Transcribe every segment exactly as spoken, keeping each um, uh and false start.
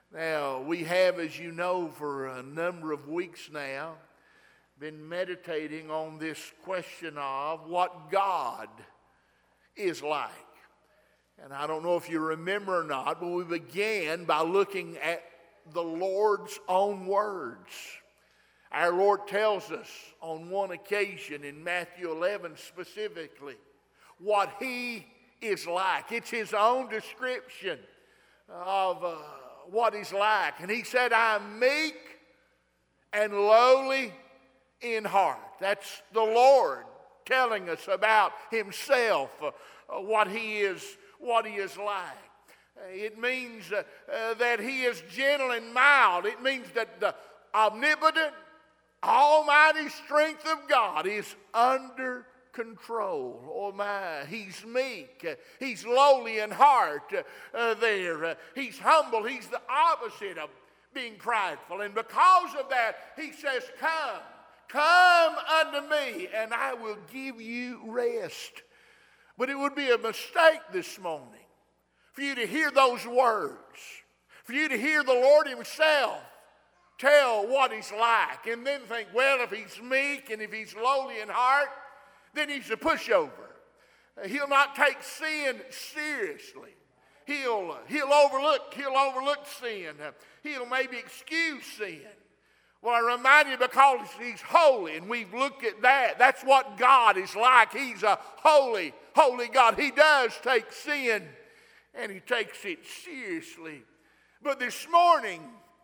Now, we have, as you know, for a number of weeks now, been meditating on this question of what God is like. And I don't know if you remember or not, but we began by looking at the Lord's own words. Our Lord tells us on one occasion in Matthew eleven specifically what He is like. It's His own description of uh, what He's like. And He said, I am meek and lowly in heart. That's the Lord telling us about Himself, uh, uh, what He is, what He is like. Uh, it means uh, uh, that He is gentle and mild. It means that the omnipotent, almighty strength of God is under control. Oh my, He's meek. Uh, he's lowly in heart uh, uh, there. Uh, he's humble. He's the opposite of being prideful. And because of that, He says, come, come unto me, and I will give you rest. But it would be a mistake this morning for you to hear those words, for you to hear the Lord Himself tell what He's like, and then think, well, if He's meek and if He's lowly in heart, then He's a pushover. He'll not take sin seriously. He'll, he'll overlook, he'll overlook sin. He'll maybe excuse sin. Well, I remind you, because He's holy, and we've looked at that. That's what God is like. He's a holy, holy God. He does take sin, and He takes it seriously. But this morning,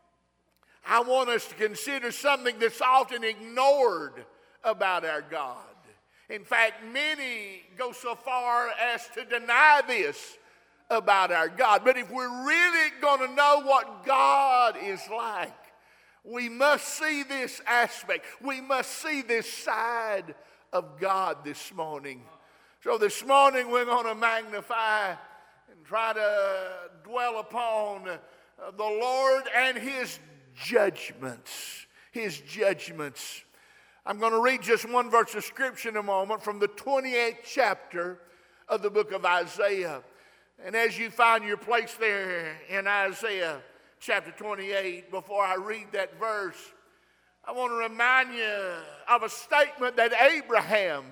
I want us to consider something that's often ignored about our God. In fact, many go so far as to deny this about our God. But if we're really going to know what God is like, we must see this aspect. We must see this side of God this morning. So this morning we're going to magnify and try to dwell upon the Lord and His judgments. His judgments. I'm going to read just one verse of Scripture in a moment from the twenty-eighth chapter of the book of Isaiah. And as you find your place there in Isaiah chapter twenty-eight, before I read that verse, I want to remind you of a statement that Abraham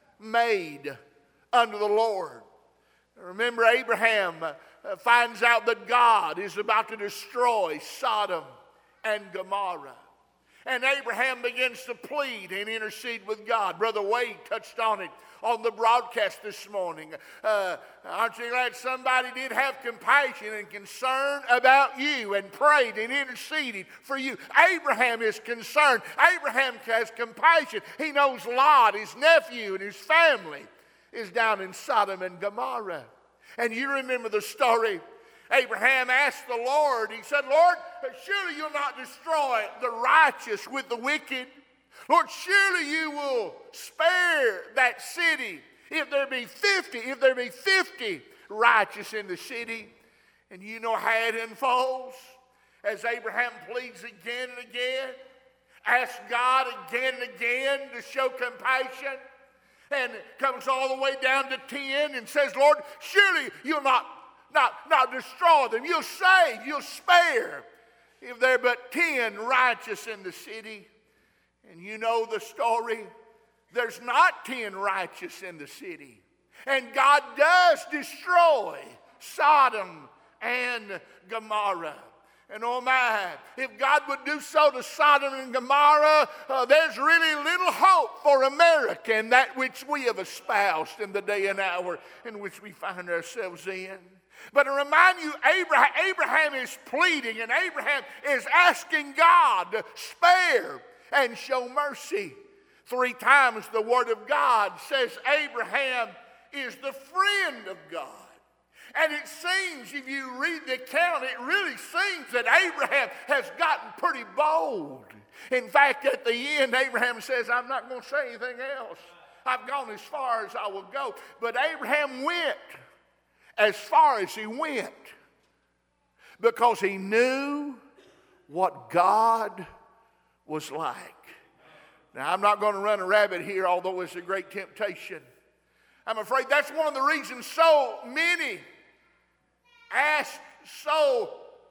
made unto the Lord. Remember, Abraham uh, finds out that God is about to destroy Sodom and Gomorrah. And Abraham begins to plead and intercede with God. Brother Wade touched on it on the broadcast this morning. Uh, aren't you glad somebody did have compassion and concern about you and prayed and interceded for you? Abraham is concerned. Abraham has compassion. He knows Lot, his nephew, and his family is down in Sodom and Gomorrah. And you remember the story. Abraham asked the Lord, he said, Lord, surely you'll not destroy the righteous with the wicked. Lord, surely you will spare that city if there be fifty, if there be fifty righteous in the city. And you know how it unfolds as Abraham pleads again and again, asks God again and again to show compassion, and comes all the way down to ten and says, Lord, surely you'll not Not, not destroy them. You'll save, you'll spare if there are but ten righteous in the city. And you know the story. There's not ten righteous in the city. And God does destroy Sodom and Gomorrah. And oh my, if God would do so to Sodom and Gomorrah, uh, there's really little hope for America and that which we have espoused in the day and hour in which we find ourselves in. But to remind you, Abraham, Abraham is pleading and Abraham is asking God to spare and show mercy. Three times the Word of God says Abraham is the friend of God. And it seems, if you read the account, it really seems that Abraham has gotten pretty bold. In fact, at the end, Abraham says, I'm not going to say anything else. I've gone as far as I will go. But Abraham went as far as he went because he knew what God was like. Now, I'm not going to run a rabbit here, although it's a great temptation. I'm afraid that's one of the reasons so many ask so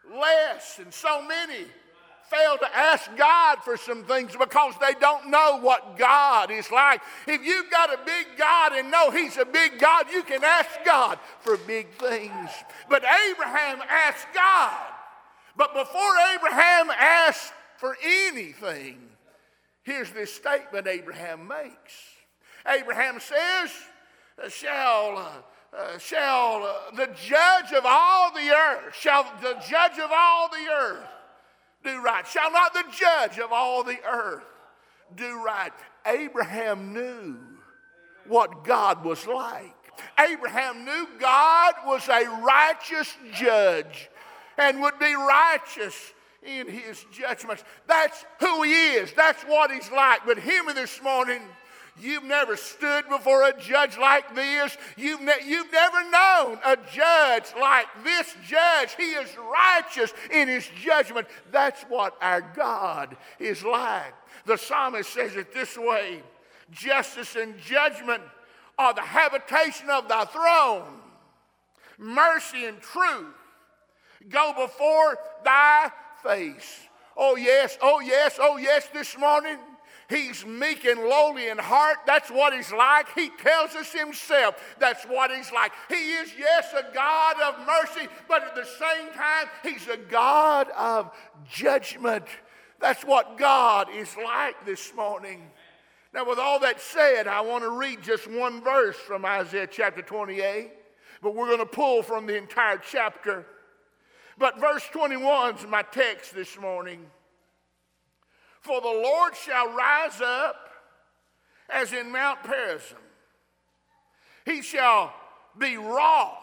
less. And so many fail to ask God for some things because they don't know what God is like. If you've got a big God and know He's a big God, you can ask God for big things. But Abraham asked God. But before Abraham asked for anything, here's this statement Abraham makes. Abraham says, shall, uh, uh, shall uh, the judge of all the earth, shall the judge of all the earth do right? Shall not the judge of all the earth do right? Abraham knew what God was like. Abraham knew God was a righteous judge and would be righteous in his judgments. That's who he is. That's what he's like. But hear me this morning. You've never stood before a judge like this. You've, ne- you've never known a judge like this judge. He is righteous in his judgment. That's what our God is like. The psalmist says it this way: justice and judgment are the habitation of thy throne. Mercy and truth go before thy face. Oh yes, oh yes, oh yes, this morning. He's meek and lowly in heart. That's what he's like. He tells us himself that's what he's like. He is, yes, a God of mercy, but at the same time, he's a God of judgment. That's what God is like this morning. Now, with all that said, I want to read just one verse from Isaiah chapter twenty-eight, but we're going to pull from the entire chapter. But verse twenty-one is my text this morning. For the Lord shall rise up as in Mount Perazim. He shall be wroth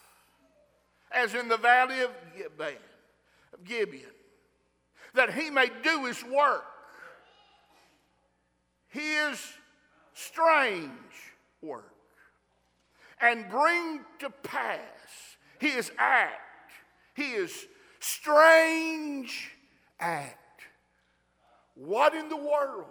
as in the valley of Gibeon, of Gibeon, that he may do his work, his strange work, and bring to pass his act, his strange act. What in the world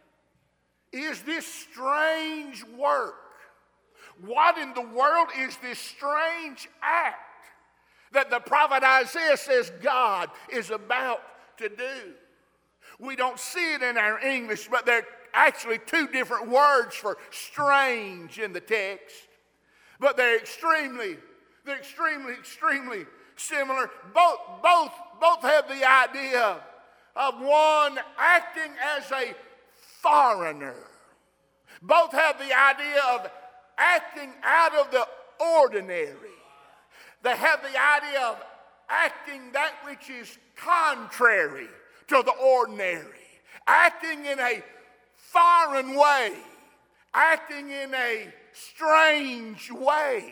is this strange work? What in the world is this strange act that the prophet Isaiah says God is about to do? We don't see it in our English, but there are actually two different words for strange in the text. But they're extremely, they're extremely, extremely similar. Both, both, both have the idea of one acting as a foreigner. Both have the idea of acting out of the ordinary. They have the idea of acting that which is contrary to the ordinary. Acting in a foreign way. Acting in a strange way.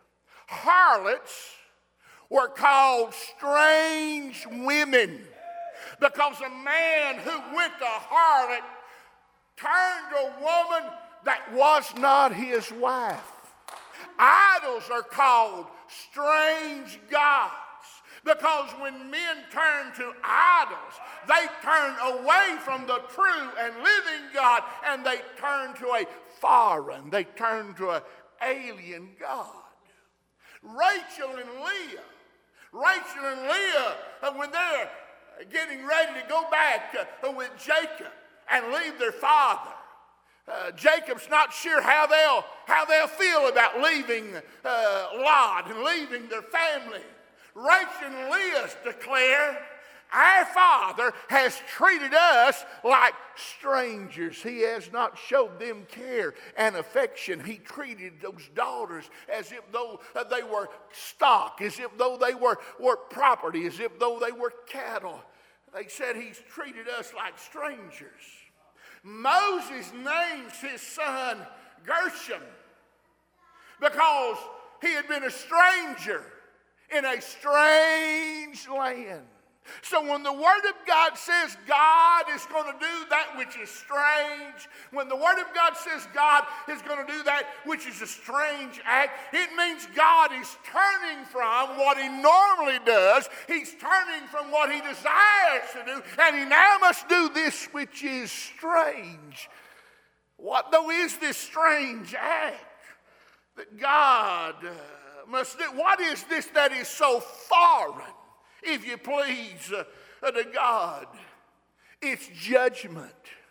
Harlots were called strange women, because a man who went to harlot turned to a woman that was not his wife. Idols are called strange gods, because when men turn to idols, they turn away from the true and living God, and they turn to a foreign, they turn to an alien God. Rachel and Leah, Rachel and Leah, when they're getting ready to go back uh, with Jacob and leave their father. Uh, Jacob's not sure how they'll, how they'll feel about leaving uh, Lot and leaving their family. Rachel and Leah declare, our father has treated us like strangers. He has not showed them care and affection. He treated those daughters as if though they were stock, as if though they were, were property, as if though they were cattle. They said he's treated us like strangers. Moses names his son Gershom because he had been a stranger in a strange land. So when the Word of God says God is going to do that which is strange, when the Word of God says God is going to do that which is a strange act, it means God is turning from what He normally does. He's turning from what He desires to do, and He now must do this which is strange. What though is this strange act that God uh, must do? What is this that is so foreign? if you please, uh, to God. It's judgment.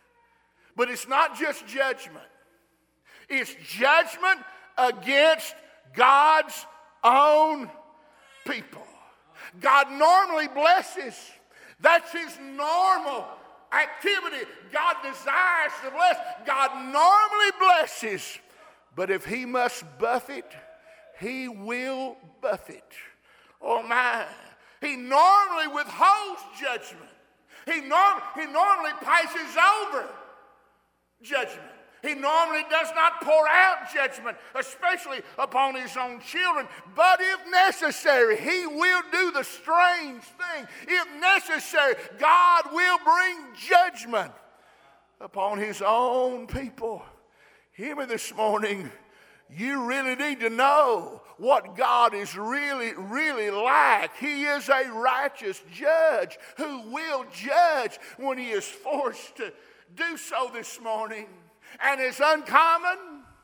But it's not just judgment. It's judgment against God's own people. God normally blesses. That's his normal activity. God desires to bless. God normally blesses. But if he must buffet, he will buffet. Oh my. He normally withholds judgment. He, norm, he normally passes over judgment. He normally does not pour out judgment, especially upon his own children. But if necessary, he will do the strange thing. If necessary, God will bring judgment upon his own people. Hear me this morning. You really need to know what God is really, really like. He is a righteous judge who will judge when he is forced to do so this morning. And as uncommon,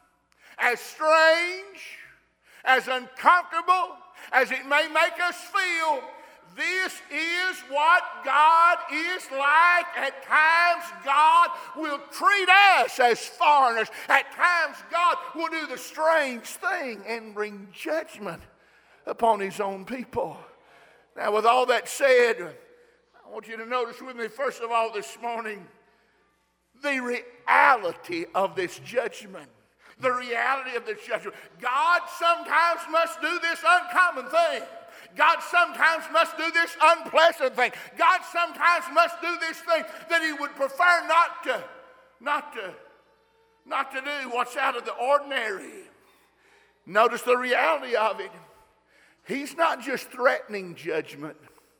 as strange, as uncomfortable as it may make us feel, this is what God is like. At times, God will treat us as foreigners. At times, God will do the strange thing and bring judgment upon his own people. Now, with all that said, I want you to notice with me, first of all, this morning, the reality of this judgment. The reality of this judgment. God sometimes must do this uncommon thing. God sometimes must do this unpleasant thing. God sometimes must do this thing that he would prefer not to, not to, not to do, what's out of the ordinary. Notice the reality of it. He's not just threatening judgment.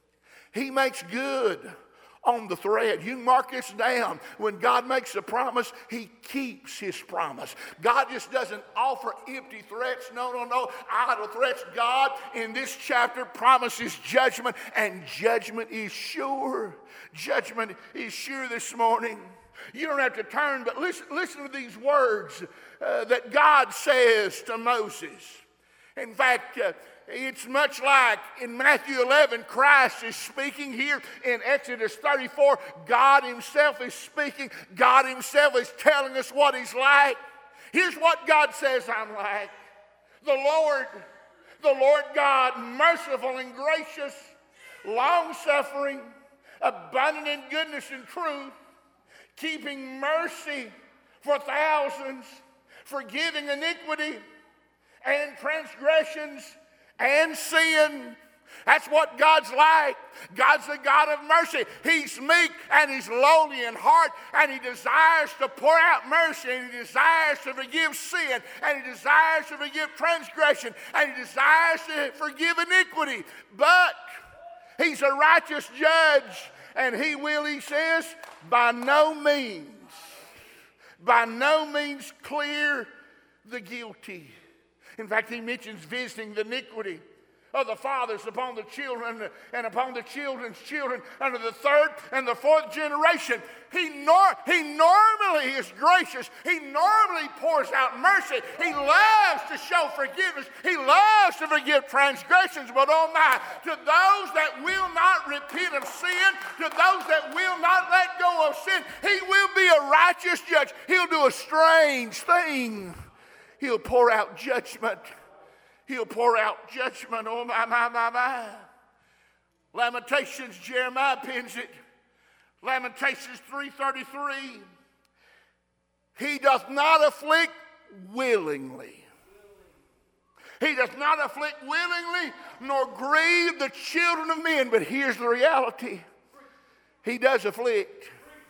He makes good on the thread. You can mark this down. When God makes a promise, he keeps his promise. God just doesn't offer empty threats. No, no, no. Idle threats. God, in this chapter, promises judgment, and judgment is sure. Judgment is sure this morning. You don't have to turn, but listen, listen to these words uh, that God says to Moses. In fact, uh, it's much like in Matthew eleven, Christ is speaking. Here in Exodus thirty-four, God himself is speaking. God himself is telling us what he's like. Here's what God says I'm like. The Lord, the Lord God, merciful and gracious, long-suffering, abundant in goodness and truth, keeping mercy for thousands, forgiving iniquity and transgressions and sin. That's what God's like. God's the God of mercy. He's meek and he's lowly in heart, and he desires to pour out mercy, and he desires to forgive sin, and he desires to forgive transgression, and he desires to forgive iniquity. But he's a righteous judge, and he will, he says, by no means, by no means clear the guilty. In fact, he mentions visiting the iniquity of the fathers upon the children and upon the children's children under the third and the fourth generation. He, nor- he normally is gracious. He normally pours out mercy. He loves to show forgiveness. He loves to forgive transgressions. But oh my, to those that will not repent of sin, to those that will not let go of sin, he will be a righteous judge. He'll do a strange thing. He'll pour out judgment. He'll pour out judgment. Oh, my, my, my, my. Lamentations, Jeremiah pins it. Lamentations three thirty-three. He doth not afflict willingly. He doth not afflict willingly, nor grieve the children of men. But here's the reality. He does afflict.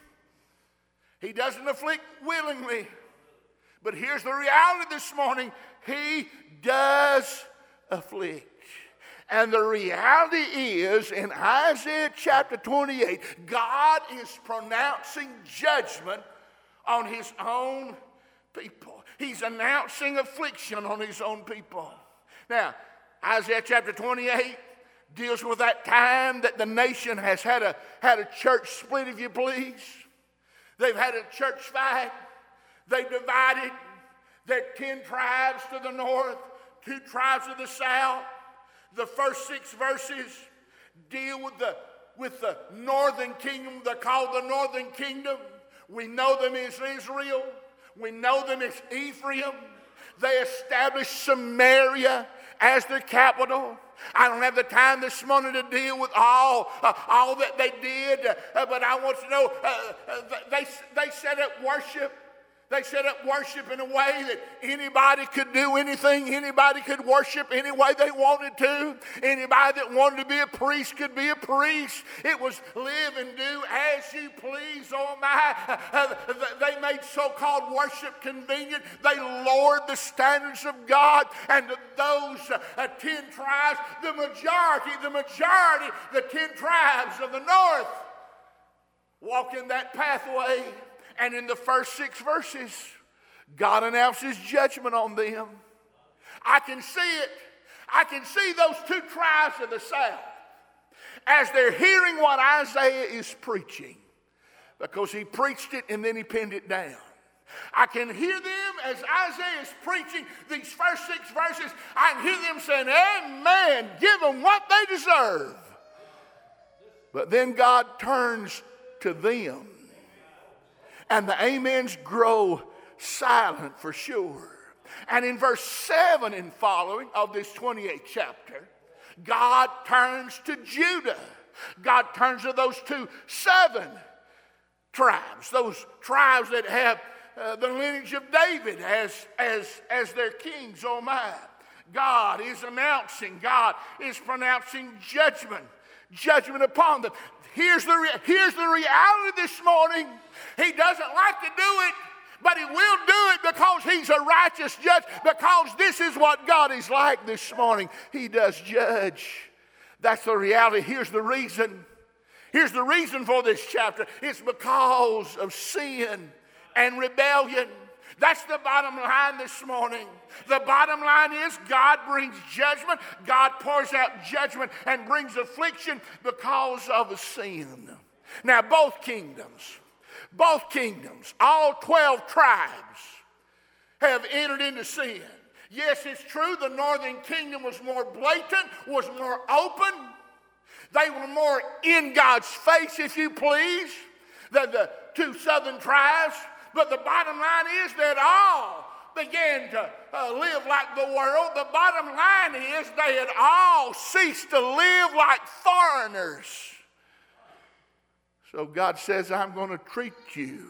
He doesn't afflict willingly. But here's the reality this morning. He does afflict. And the reality is, in Isaiah chapter twenty-eight, God is pronouncing judgment on his own people. He's announcing affliction on his own people. Now, Isaiah chapter twenty-eight deals with that time that the nation has had a, had a church split, if you please. They've had a church fight. They divided. There are ten tribes to the north, two tribes to the south. The first six verses deal with the, with the northern kingdom. They're called the northern kingdom. We know them as Israel. We know them as Ephraim. They established Samaria as their capital. I don't have the time this morning to deal with all, uh, all that they did, uh, but I want you to know uh, uh, they, they set up worship. They set up worship in a way that anybody could do anything. Anybody could worship any way they wanted to. Anybody that wanted to be a priest could be a priest. It was live and do as you please. Oh my. Uh, they made so-called worship convenient. They lowered the standards of God. And those uh, ten tribes, the majority, the majority, the ten tribes of the north walk in that pathway. And in the first six verses, God announces judgment on them. I can see it. I can see those two tribes of the south as they're hearing what Isaiah is preaching, because he preached it and then he pinned it down. I can hear them as Isaiah is preaching these first six verses. I can hear them saying, amen, give them what they deserve. But then God turns to them. And the amens grow silent for sure. And in verse seven and following of this twenty-eighth chapter, God turns to Judah. God turns to those two southern tribes, those tribes that have uh, the lineage of David as, as, as their kings. Oh my. God is announcing, God is pronouncing judgment, judgment upon them. Here's the, re- here's the reality this morning. He doesn't like to do it, but he will do it because he's a righteous judge, because this is what God is like this morning. He does judge. That's the reality. Here's the reason. Here's the reason for this chapter. It's because of sin and rebellion. That's the bottom line this morning. The bottom line is God brings judgment. God pours out judgment and brings affliction because of a sin. Now, both kingdoms, both kingdoms, all twelve tribes have entered into sin. Yes, it's true, the northern kingdom was more blatant, was more open. They were more in God's face, if you please, than the two southern tribes. But the bottom line is that all began to uh, live like the world. The bottom line is they had all ceased to live like foreigners. So God says, I'm going to treat you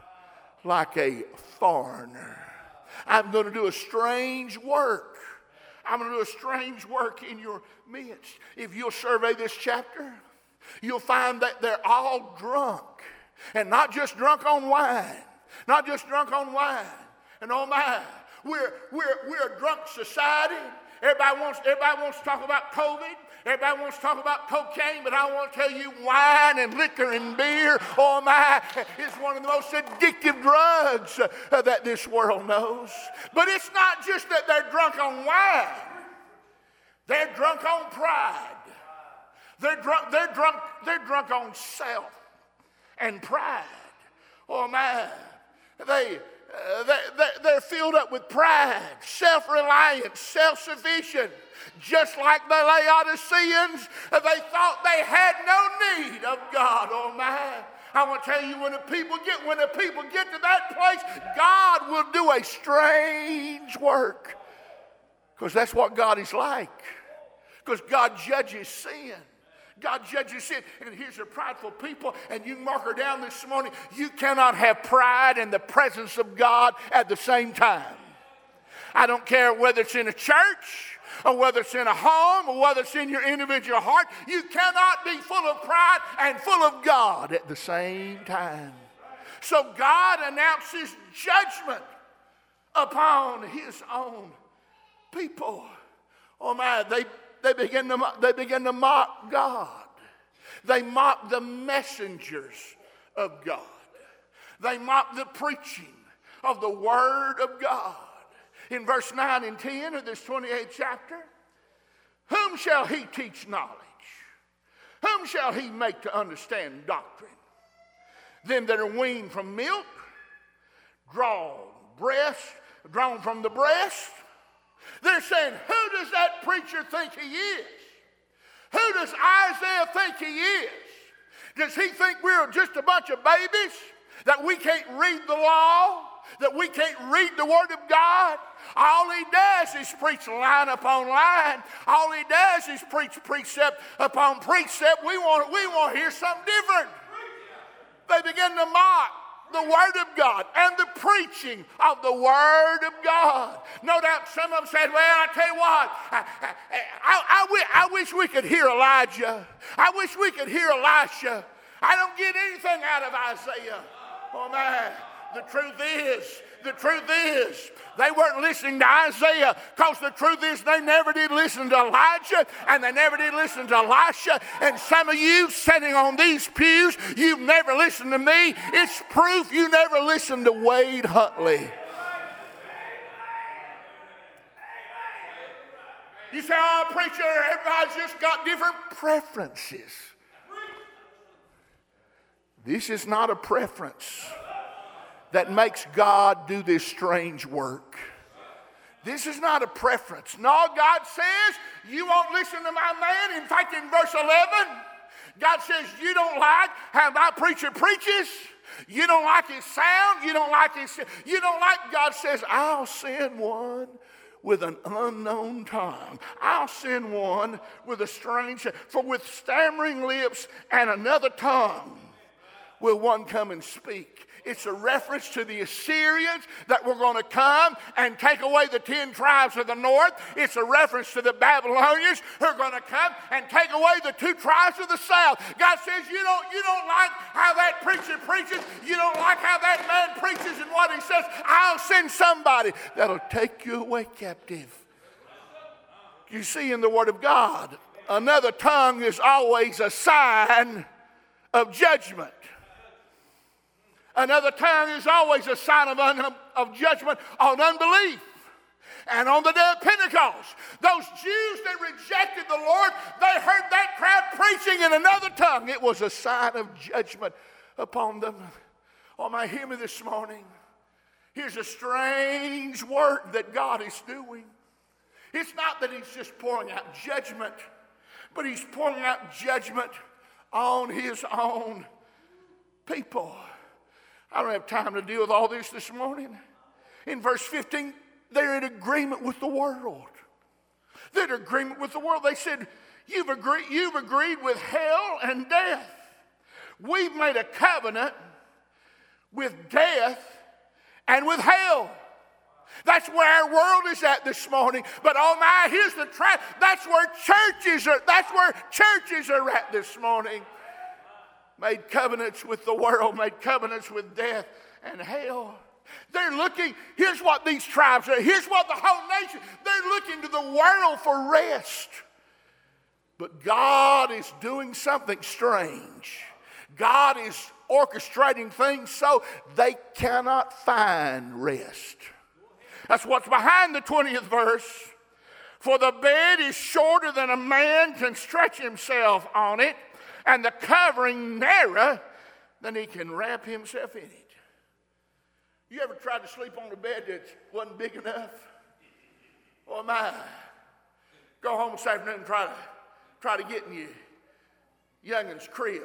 like a foreigner. I'm going to do a strange work. I'm going to do a strange work in your midst. If you'll survey this chapter, you'll find that they're all drunk. And not just drunk on wine. Not just drunk on wine. And oh my, we're, we're, we're a drunk society. Everybody wants, everybody wants to talk about COVID. Everybody wants to talk about cocaine, but I want to tell you wine and liquor and beer, oh my, is one of the most addictive drugs uh, that this world knows. But it's not just that they're drunk on wine. They're drunk on pride. They're drunk, they're drunk, they're drunk on self and pride. Oh my, they, uh, they, they, they're filled up with pride, self-reliant, self-sufficient. Just like the Laodiceans, they thought they had no need of God. Oh my. I want to tell you, when the people get when the people get to that place, God will do a strange work. Because that's what God is like. Because God judges sin. God judges sin. And here's a prideful people, and you mark her down this morning. You cannot have pride and the presence of God at the same time. I don't care whether it's in a church, or whether it's in a home, or whether it's in your individual heart. You cannot be full of pride and full of God at the same time. So God announces judgment upon his own people. Oh my, they, they, begin to, they begin to mock God. They mock the messengers of God. They mock the preaching of the Word of God. In verse nine and ten of this twenty-eighth chapter, whom shall he teach knowledge? Whom shall he make to understand doctrine? Them that are weaned from milk, drawn breast, drawn from the breast. They're saying, who does that preacher think he is? Who does Isaiah think he is? Does he think we're just a bunch of babies? That we can't read the law? That we can't read the Word of God? All he does is preach line upon line. All he does is preach precept upon precept. We want, we want to hear something different. They begin to mock the Word of God and the preaching of the Word of God. No doubt some of them said, well, I tell you what, I, I, I, I, wish, I wish we could hear Elijah. I wish we could hear Elisha. I don't get anything out of Isaiah. Oh, man. The truth is, the truth is, they weren't listening to Isaiah because the truth is they never did listen to Elijah and they never did listen to Elisha. And some of you sitting on these pews, you've never listened to me. It's proof you never listened to Wade Huntley. You say, oh, preacher, everybody's just got different preferences. This is not a preference that makes God do this strange work. This is not a preference. No, God says, you won't listen to my man. In fact, in verse eleven, God says, you don't like how my preacher preaches. You don't like his sound. You don't like his, you don't like, God says, I'll send one with an unknown tongue. I'll send one with a strange, for with stammering lips and another tongue will one come and speak. It's a reference to the Assyrians that were going to come and take away the ten tribes of the north. It's a reference to the Babylonians who are going to come and take away the two tribes of the south. God says, you don't, you don't like how that preacher preaches. You don't like how that man preaches and what he says. I'll send somebody that'll take you away captive. You see, in the Word of God, another tongue is always a sign of judgment. Another tongue is always a sign of, un- of judgment on unbelief. And on the day of Pentecost, those Jews that rejected the Lord, they heard that crowd preaching in another tongue. It was a sign of judgment upon them. Oh, my, hear me this morning. Here's a strange work that God is doing. It's not that he's just pouring out judgment, but he's pouring out judgment on his own people. I don't have time to deal with all this this morning. In verse fifteen, they're in agreement with the world. They're in agreement with the world. They said, you've agreed, you've agreed with hell and death. We've made a covenant with death and with hell. That's where our world is at this morning. But oh my, here's the trap. That's where churches are. That's where churches are at this morning. Made covenants with the world, made covenants with death and hell. They're looking, here's what these tribes are, here's what the whole nation, they're looking to the world for rest. But God is doing something strange. God is orchestrating things so they cannot find rest. That's what's behind the twentieth verse. For the bed is shorter than a man can stretch himself on it, and the covering narrower than he can wrap himself in it. You ever tried to sleep on a bed that wasn't big enough? Oh my. Go home this afternoon and try to, try to get in your youngin's crib.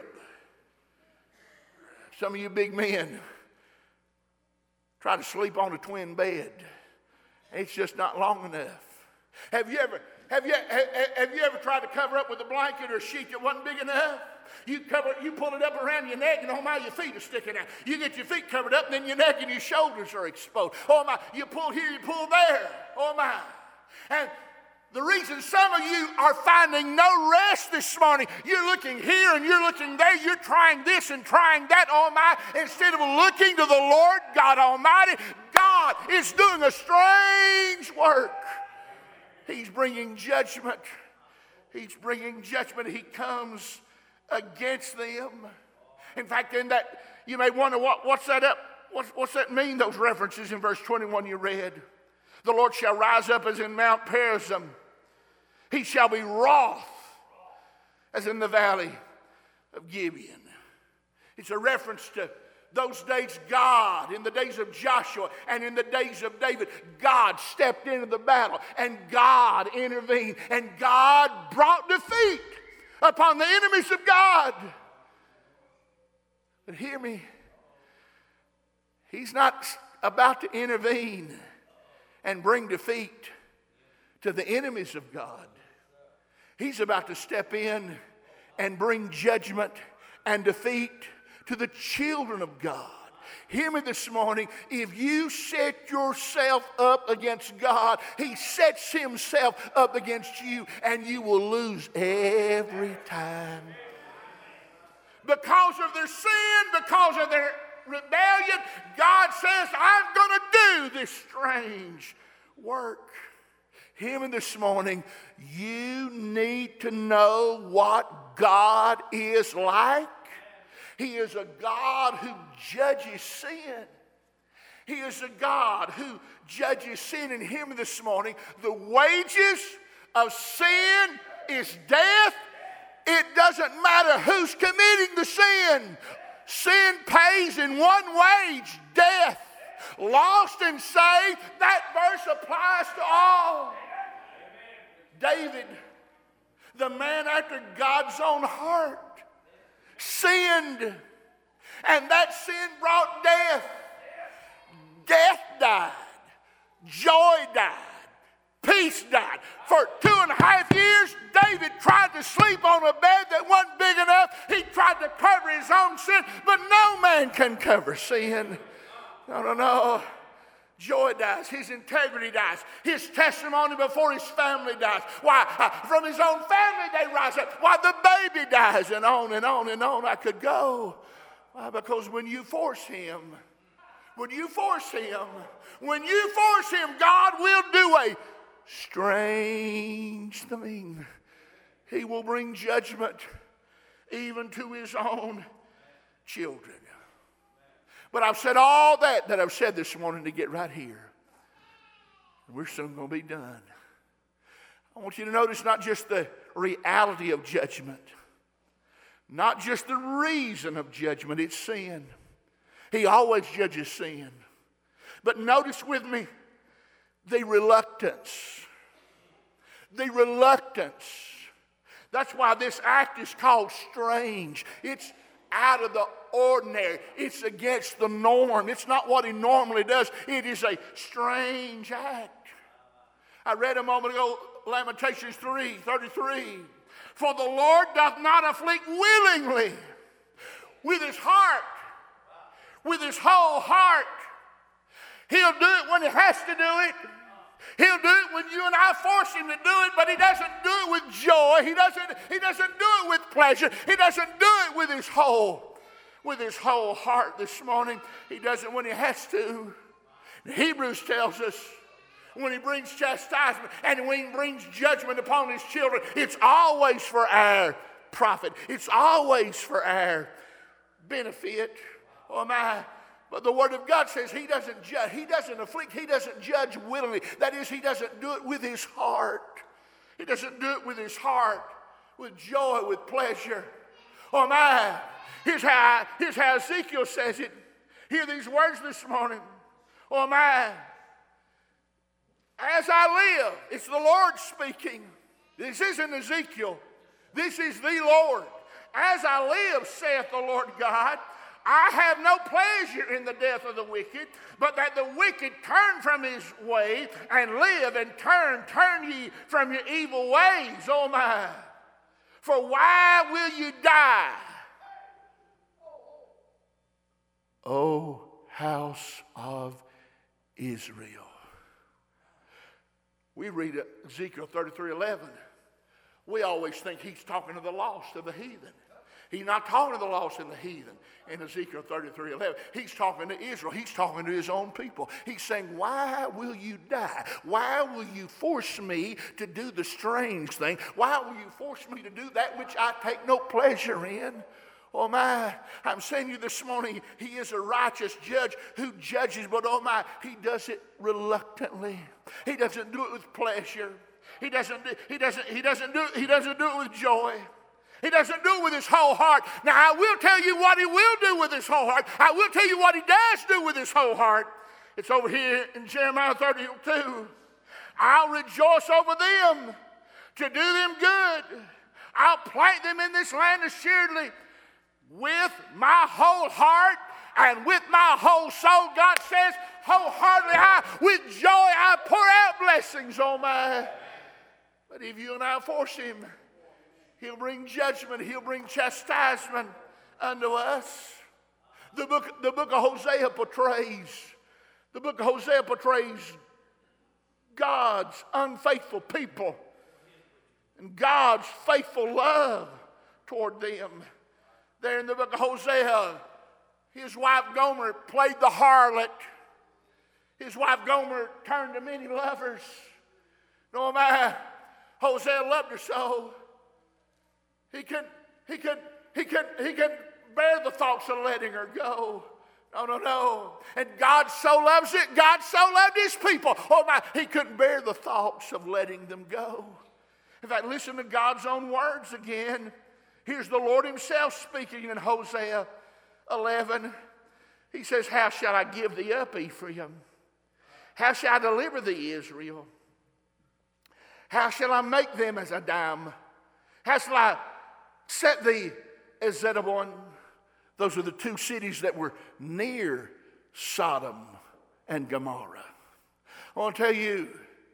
Some of you big men try to sleep on a twin bed. It's just not long enough. Have you ever... Have you, have, have you ever tried to cover up with a blanket or a sheet that wasn't big enough? You cover, you pull it up around your neck, and oh my, your feet are sticking out. You get your feet covered up, and then your neck and your shoulders are exposed. Oh my, you pull here, you pull there. Oh my. And the reason some of you are finding no rest this morning, you're looking here and you're looking there, you're trying this and trying that, oh my, instead of looking to the Lord God Almighty, God is doing a strange work. He's bringing judgment. He's bringing judgment. He comes against them. In fact, in that, you may wonder, what, what's that up? What's, what's that mean, those references in verse twenty-one you read? The Lord shall rise up as in Mount Perazim. He shall be wroth as in the valley of Gibeon. It's a reference to those days. God, in the days of Joshua and in the days of David, God stepped into the battle and God intervened and God brought defeat upon the enemies of God. But hear me, He's not about to intervene and bring defeat to the enemies of God. He's about to step in and bring judgment and defeat to the children of God. Hear me this morning. If you set yourself up against God, He sets Himself up against you, and you will lose every time. Because of their sin, because of their rebellion, God says, I'm going to do this strange work. Hear me this morning. You need to know what God is like. He is a God who judges sin. He is a God who judges sin. And hear me this morning. The wages of sin is death. It doesn't matter who's committing the sin. Sin pays in one wage, death. Lost and saved, that verse applies to all. David, the man after God's own heart, sinned, and that sin brought death. Death died, joy died, peace died. For two and a half years, David tried to sleep on a bed that wasn't big enough. He tried to cover his own sin, but no man can cover sin. No, no, no. Joy dies. His integrity dies. His testimony before his family dies. Why? Uh, from his own family they rise up. Why? The baby dies, and on and on and on I could go. Why? Because when you force him, when you force him, when you force him, God will do a strange thing. He will bring judgment even to his own children. But I've said all that that I've said this morning to get right here. We're soon going to be done. I want you to notice not just the reality of judgment, not just the reason of judgment, it's sin. He always judges sin. But notice with me the reluctance. The reluctance. That's why this act is called strange. It's out of the ordinary. It's against the norm. It's not what he normally does. It is a strange act. I read a moment ago Lamentations three thirty-three. For the Lord doth not afflict willingly, with his heart, with his whole heart. He'll do it when he has to do it. He'll do it when you and I force him to do it, but he doesn't do it with joy. He doesn't, he doesn't do it with pleasure. He doesn't do it with his whole, with his whole heart this morning. He does it when he has to. Hebrews tells us when he brings chastisement and when he brings judgment upon his children, it's always for our profit. It's always for our benefit. Oh my. But the Word of God says he doesn't judge, he doesn't afflict, he doesn't judge willingly. That is, he doesn't do it with his heart. He doesn't do it with his heart, with joy, with pleasure. Oh my, here's how, here's how Ezekiel says it. Hear these words this morning. Oh my, as I live, it's the Lord speaking. This isn't Ezekiel. This is the Lord. As I live, saith the Lord God, I have no pleasure in the death of the wicked, but that the wicked turn from his way and live, and turn, turn ye from your evil ways, oh my. For why will you die, O house of Israel? We read Ezekiel thirty-three eleven. We always think he's talking to the lost, of the heathen. He's not talking to the lost and the heathen in Ezekiel thirty-three eleven. He's talking to Israel. He's talking to his own people. He's saying, why will you die? Why will you force me to do the strange thing? Why will you force me to do that which I take no pleasure in? Oh my, I'm saying to you this morning, he is a righteous judge who judges, but oh my, he does it reluctantly. He doesn't do it with pleasure. He doesn't do, he doesn't, he doesn't do, he doesn't do it with joy. He doesn't do it with his whole heart. Now, I will tell you what he will do with his whole heart. I will tell you what he does do with his whole heart. It's over here in Jeremiah thirty-two. I'll rejoice over them to do them good. I'll plant them in this land assuredly with my whole heart and with my whole soul. God says, wholeheartedly, I, with joy, I pour out blessings on my. But if you and I force him, he'll bring judgment. He'll bring chastisement unto us. The book, the book of Hosea portrays, the book of Hosea portrays God's unfaithful people and God's faithful love toward them. There in the book of Hosea, his wife Gomer played the harlot. His wife Gomer turned to many lovers. No, my Hosea loved her so. He couldn't, he couldn't, he couldn't, he couldn't bear the thoughts of letting her go. No, no, no. And God so loves it. God so loved his people. Oh my, he couldn't bear the thoughts of letting them go. In fact, listen to God's own words again. Here's the Lord himself speaking in Hosea eleven. He says, how shall I give thee up, Ephraim? How shall I deliver thee, Israel? How shall I make them as Adam? How shall I set thee as Zebulun? Those are the two cities that were near Sodom and Gomorrah. I want to tell you,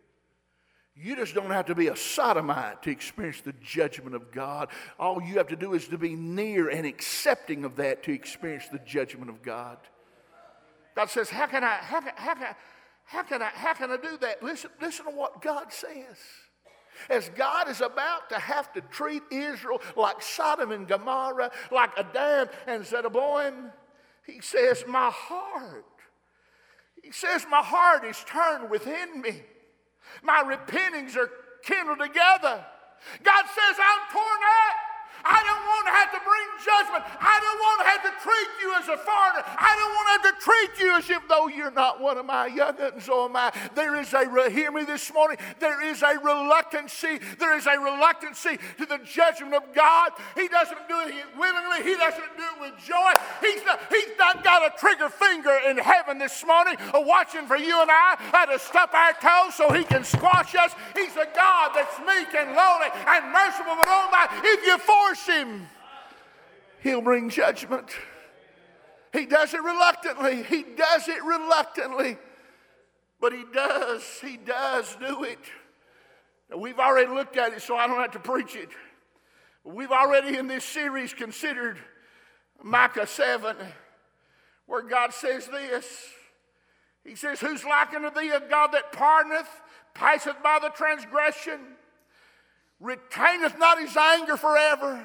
you just don't have to be a sodomite to experience the judgment of God. All you have to do is to be near and accepting of that to experience the judgment of God. God says, how can I, how can, how can, how can I, how can I do that? Listen, listen to what God says. As God is about to have to treat Israel like Sodom and Gomorrah, like Adam and Zebulun, he says, my heart, he says, my heart is turned within me. My repentings are kindled together. God says, I'm torn up. I don't want to have to bring judgment. I don't want to have to treat you as a foreigner. I don't want to have to treat you as if though you're not one of my young'uns or my. There is a, hear me this morning, there is a reluctancy. There is a reluctancy to the judgment of God. He doesn't do it willingly. He doesn't do it with joy. He's not, he's not got a trigger finger in heaven this morning watching for you and I uh, to stub our toes so he can squash us. He's a God that's meek and lowly and merciful. But oh my, if you force him, he'll bring judgment. He does it reluctantly. He does it reluctantly. But he does. He does do it. Now, we've already looked at it, so I don't have to preach it. We've already in this series considered Micah seven, where God says this. He says, who's like unto thee, a God that pardoneth, passeth by the transgression, retaineth not his anger forever.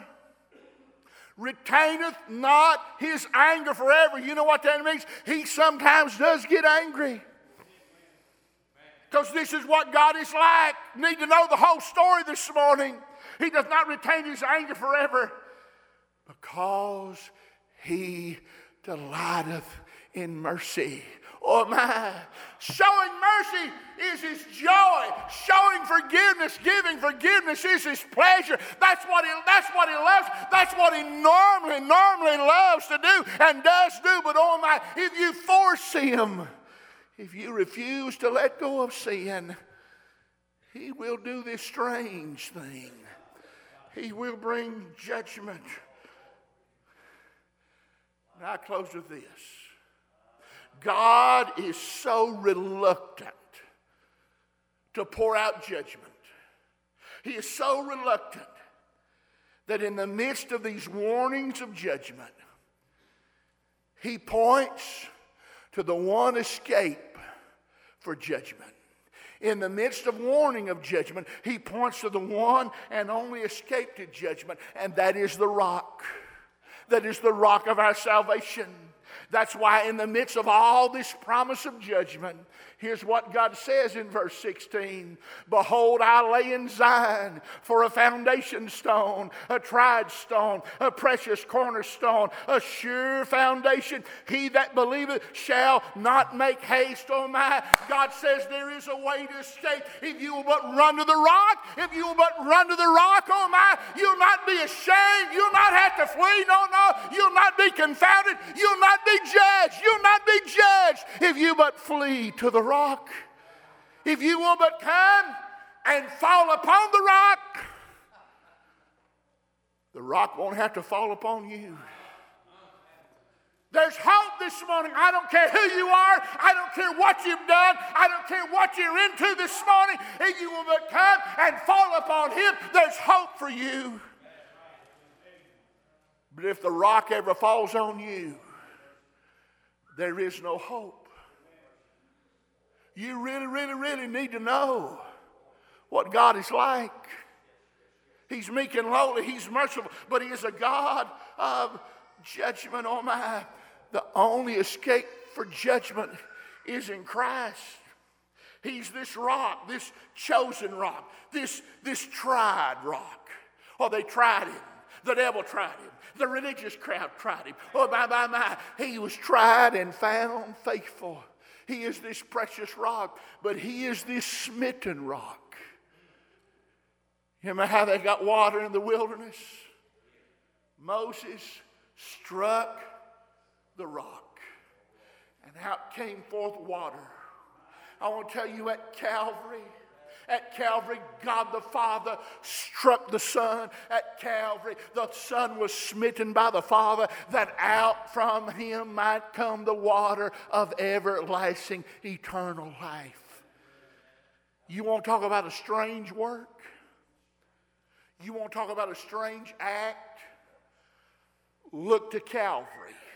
Retaineth not his anger forever. You know what that means? He sometimes does get angry. Because this is what God is like. You need to know the whole story this morning. He does not retain his anger forever because he delighteth in mercy. Oh my, showing mercy is his joy. Showing forgiveness, giving forgiveness is his pleasure. That's what he, that's what he loves. That's what he normally, normally loves to do and does do. But oh my, if you force him, if you refuse to let go of sin, he will do this strange thing. He will bring judgment. And I close with this. God is so reluctant to pour out judgment. He is so reluctant that in the midst of these warnings of judgment, he points to the one escape for judgment. In the midst of warning of judgment, he points to the one and only escape to judgment, and that is the rock. That is the rock of our salvation. That's why in the midst of all this promise of judgment, here's what God says in verse sixteen. Behold, I lay in Zion for a foundation stone, a tried stone, a precious cornerstone, a sure foundation. He that believeth shall not make haste. Oh my, God says there is a way to escape. If you will but run to the rock, if you will but run to the rock, oh my, you'll not be ashamed. You'll not have to flee. No, no, you'll not be confounded. You'll not be judged. You'll not be judged if you but flee to the rock. If you will but come and fall upon the rock, the rock won't have to fall upon you. There's hope this morning. I don't care who you are. I don't care what you've done. I don't care what you're into this morning. If you will but come and fall upon Him, there's hope for you. But if the rock ever falls on you, there is no hope. You really, really, really need to know what God is like. He's meek and lowly. He's merciful. But He is a God of judgment. Oh my. The only escape for judgment is in Christ. He's this rock, this chosen rock, this, this tried rock. Oh, they tried Him. The devil tried Him. The religious crowd tried Him. Oh, my, my, my. He was tried and found faithful. He is this precious rock, but He is this smitten rock. You remember how they got water in the wilderness? Moses struck the rock, and out came forth water. I want to tell you, at Calvary, at Calvary, God the Father struck the Son. At Calvary, the Son was smitten by the Father, that out from Him might come the water of everlasting, eternal life. You want to talk about a strange work? You want to talk about a strange act? Look to Calvary.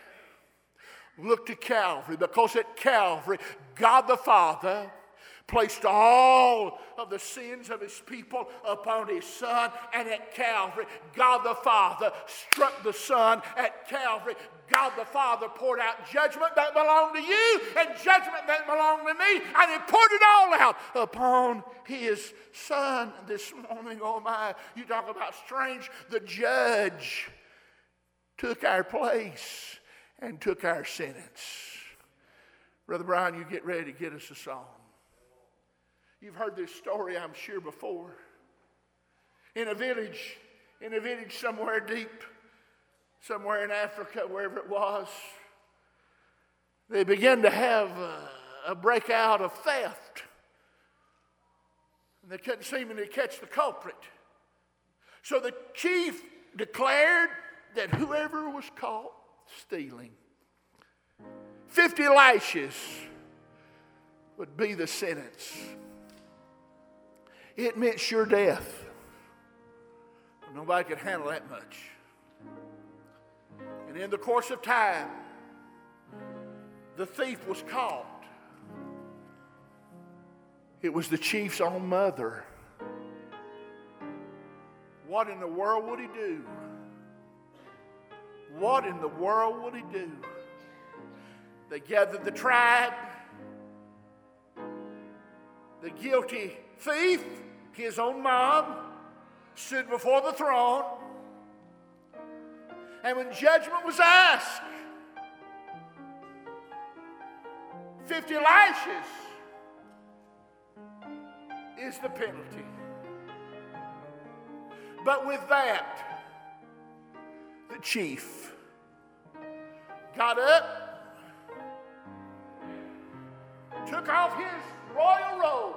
Look to Calvary, because at Calvary, God the Father placed all of the sins of His people upon His Son. And at Calvary, God the Father struck the Son. At Calvary, God the Father poured out judgment that belonged to you and judgment that belonged to me. And He poured it all out upon His Son. This morning, oh my, you talk about strange. The judge took our place and took our sentence. Brother Brian, you get ready to get us a song. You've heard this story, I'm sure, before. In a village, in a village somewhere deep, somewhere in Africa, wherever it was, they began to have a, a breakout of theft. And they couldn't seem to catch the culprit. So the chief declared that whoever was caught stealing, fifty lashes would be the sentence. It meant sure death. Nobody could handle that much. And in the course of time, the thief was caught. It was the chief's own mother. What in the world would he do? What in the world would he do? They gathered the tribe. The guilty thief, his own mom, stood before the throne. And when judgment was asked, fifty lashes is the penalty. But with that, the chief got up, took off his royal robe,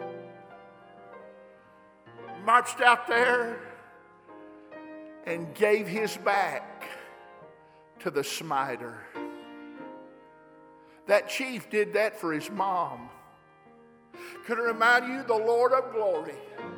marched out there, and gave his back to the smiter. That chief did that for his mom. Could it remind you, the Lord of glory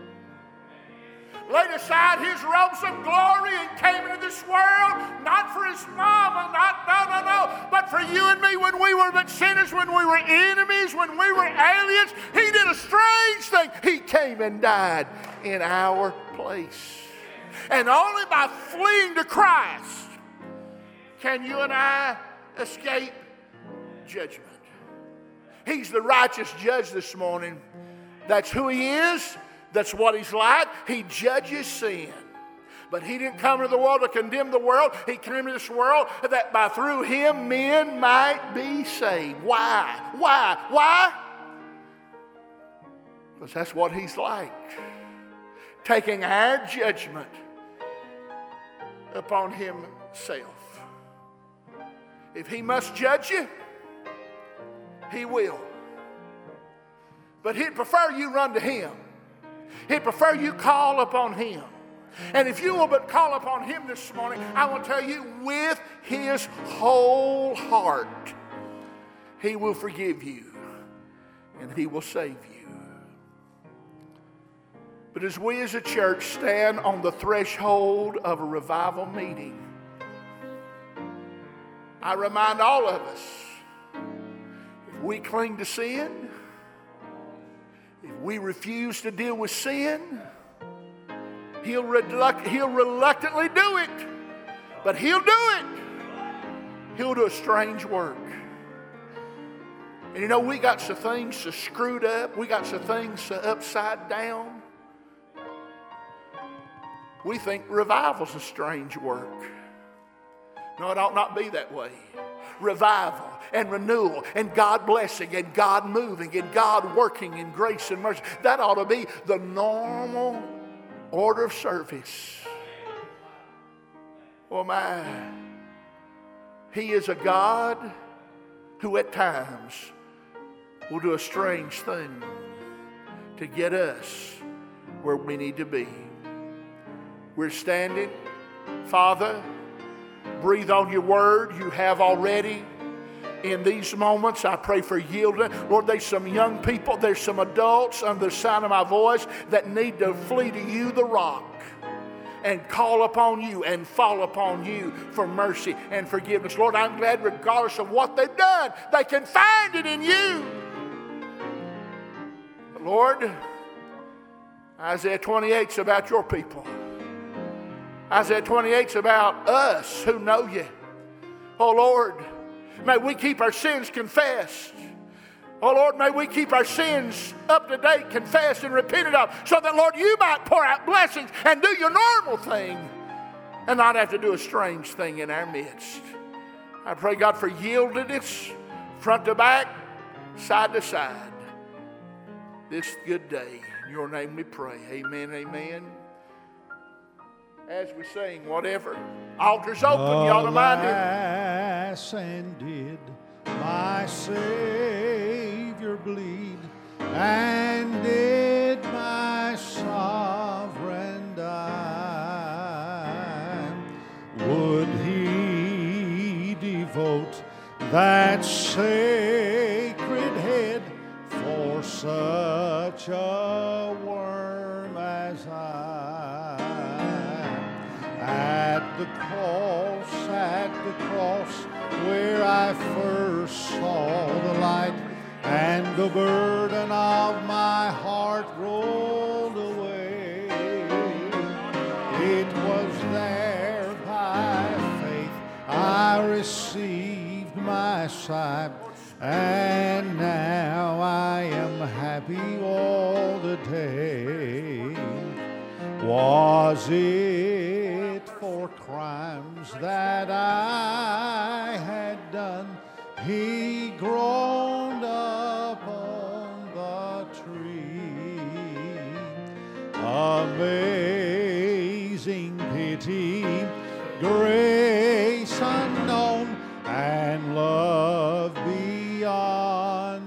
laid aside his robes of glory and came into this world, not for his mama, not, no, no, no, but for you and me when we were but sinners, when we were enemies, when we were aliens. He did a strange thing. He came and died in our place. And only by fleeing to Christ can you and I escape judgment. He's the righteous judge this morning. That's who he is. That's what he's like. He judges sin. But he didn't come into the world to condemn the world. He came into this world that by through him men might be saved. Why? Why? Why? Because that's what he's like. Taking our judgment upon himself. If he must judge you, he will. But he'd prefer you run to him. He'd prefer you call upon him. And if you will but call upon Him this morning, I will tell you, with His whole heart, He will forgive you and He will save you. But as we as a church stand on the threshold of a revival meeting, I remind all of us, if we cling to sin, if we refuse to deal with sin, He'll, reluct- he'll reluctantly do it, but He'll do it. He'll do a strange work. And you know, we got some things so screwed up. We got some things so upside down. We think revival's a strange work. No, it ought not be that way. Revival and renewal and God blessing and God moving and God working in grace and mercy, that ought to be the normal order of service. Oh my, He is a God who at times will do a strange thing to get us where we need to be. We're standing. Father, breathe on your word you have already. In these moments, I pray for yielding. Lord, there's some young people, there's some adults under the sound of my voice that need to flee to you, the rock, and call upon you and fall upon you for mercy and forgiveness. Lord, I'm glad regardless of what they've done, they can find it in you. But Lord, Isaiah twenty-eight is about your people. Isaiah twenty-eight is about us who know you. Oh Lord, may we keep our sins confessed. Oh Lord, may we keep our sins up to date, confessed and repented of, so that Lord, you might pour out blessings and do your normal thing and not have to do a strange thing in our midst. I pray, God, for yieldedness, front to back, side to side, this good day. In your name we pray. Amen, amen. As we sing, whatever. Altar's open. You ought to mind Him. Alas, and did my Savior bleed, and did my sovereign die? Would He devote that sacred head for such a worm as I? At the cross, at the cross, where I first saw the light, and the burden of my heart rolled away. It was there by faith I received my sight, and now I am happy all the day. Was it for crimes that I had done He groaned upon the tree? Amazing pity, grace unknown, and love beyond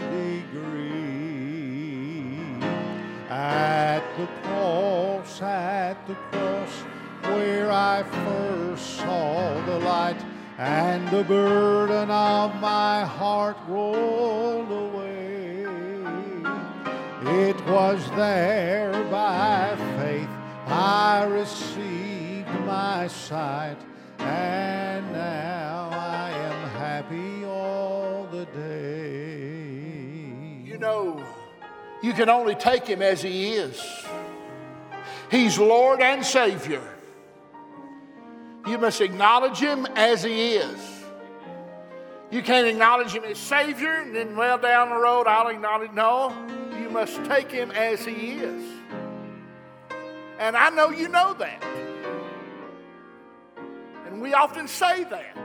degree. At the cross, at the cross, where I first saw the light, and the burden of my heart rolled away. It was there by faith I received my sight, and now I am happy all the day. You know, you can only take Him as He is. He's Lord and Savior. You must acknowledge Him as He is. You can't acknowledge Him as Savior and then, well, down the road I'll acknowledge. No, you must take Him as He is. And I know you know that. And we often say that.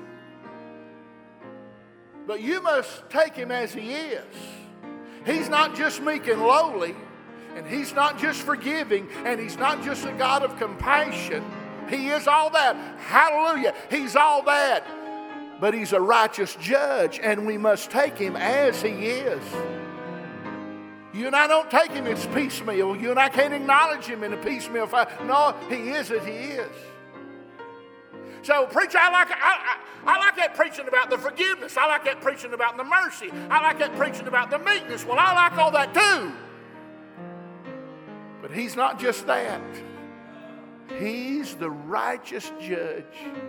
But you must take Him as He is. He's not just meek and lowly, and He's not just forgiving, and He's not just a God of compassion. He is all that. Hallelujah. He's all that. But He's a righteous judge, and we must take Him as He is. You and I don't take him as piecemeal. You and I can't acknowledge him in a piecemeal fashion. No, he is as he is. So, preacher, I like, I, I, I like that preaching about the forgiveness. I like that preaching about the mercy. I like that preaching about the meekness. Well, I like all that too. But he's not just that. He's the righteous judge.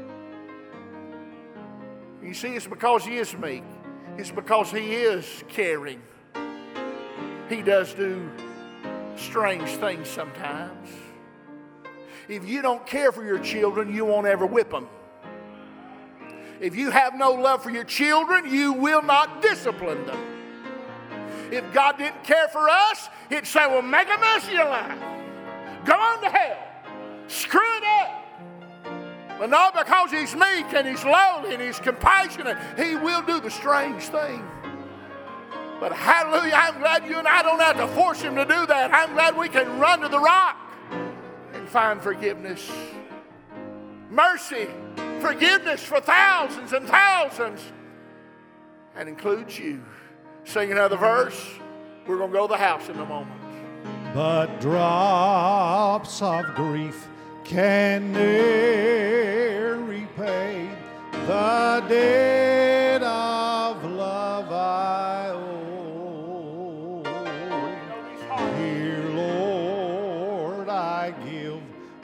You see, it's because he is meek. It's because he is caring. He does do strange things sometimes. If you don't care for your children, you won't ever whip them. If you have no love for your children, you will not discipline them. If God didn't care for us, he'd say, well, make a mess of your life. Go on to hell. Screw it up. But not because he's meek and he's lowly and he's compassionate. He will do the strange thing. But hallelujah, I'm glad you and I don't have to force him to do that. I'm glad we can run to the rock and find forgiveness. Mercy, forgiveness for thousands and thousands. And includes you. Sing another verse. We're going to go to the house in a moment. But drops of grief can ne'er repay the debt of love I owe. Here, Lord, I give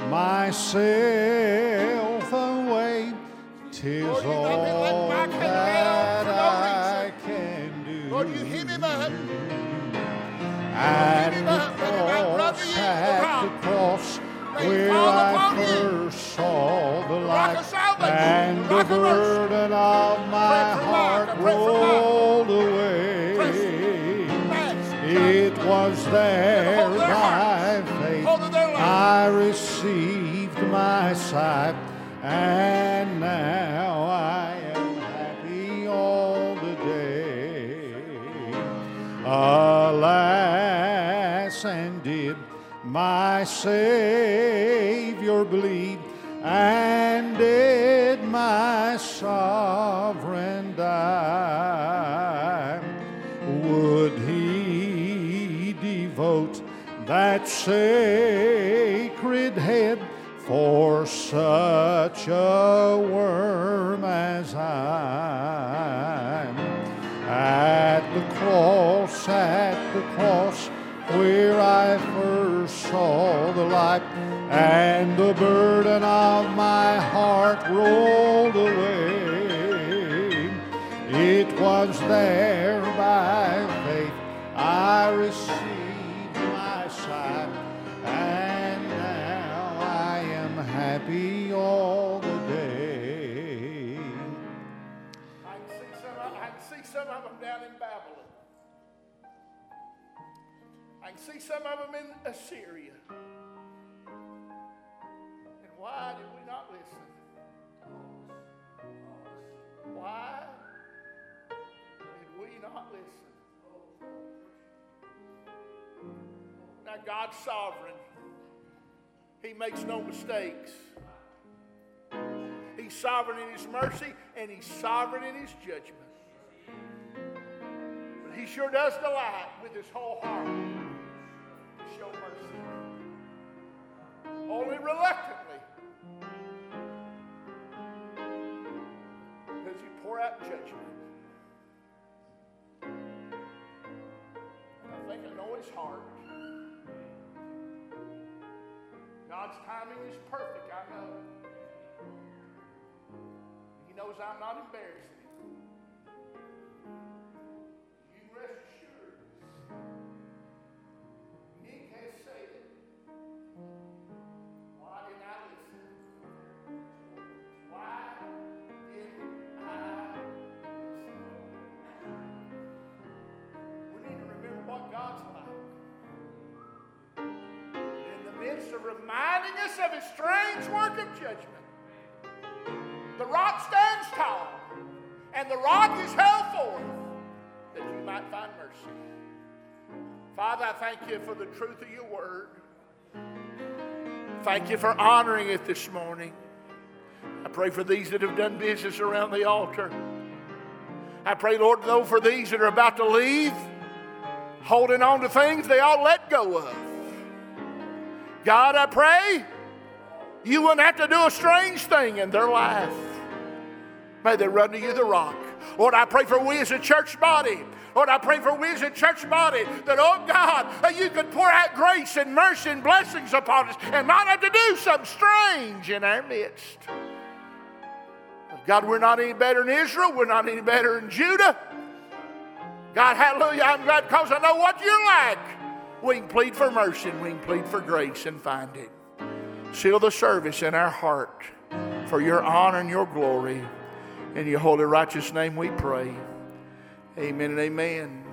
myself away. 'Tis all that I can do. Lord, you hit him up. At the cross, at the cross, where I first saw the light, and the burden of my heart rolled away. It was there by faith I received my sight, and now I am happy all the day. Alas, and did my Savior bleed, and did my sovereign die? Would he devote that sacred head for such a worm as I? At the cross, at the cross, where I first saw the light, and the burden of my heart rolled away. It was there by faith I received my sight, and now I am happy all the day. I can see some of, I can see some of them down in Babylon. I can see some of them in Assyria. And why did we not listen? Why did we not listen? Now, God's sovereign. He makes no mistakes. He's sovereign in his mercy, and he's sovereign in his judgment. But he sure does delight with his whole heart to show mercy. Only reluctantly does he pour out judgment. And I think I know his heart. God's timing is perfect, I know. He knows I'm not embarrassing him. You can rest assured. Nick has said it. Why didn't I listen? Why didn't I listen? We need to remember what God's like. Of reminding us of his strange work of judgment. The rock stands tall, and the rock is held forth that you might find mercy. Father, I thank you for the truth of your word. Thank you for honoring it this morning. I pray for these that have done business around the altar. I pray, Lord, though, for these that are about to leave, holding on to things they ought to let go of. God, I pray you wouldn't have to do a strange thing in their life. May they run to you the rock. Lord, I pray for we as a church body. Lord, I pray for we as a church body that, oh God, that you could pour out grace and mercy and blessings upon us and not have to do something strange in our midst. God, we're not any better than Israel. We're not any better than Judah. God, hallelujah, I'm glad because I know what you're like. We can plead for mercy and we can plead for grace and find it. Seal the service in our heart for your honor and your glory. In your holy righteous name we pray. Amen and amen.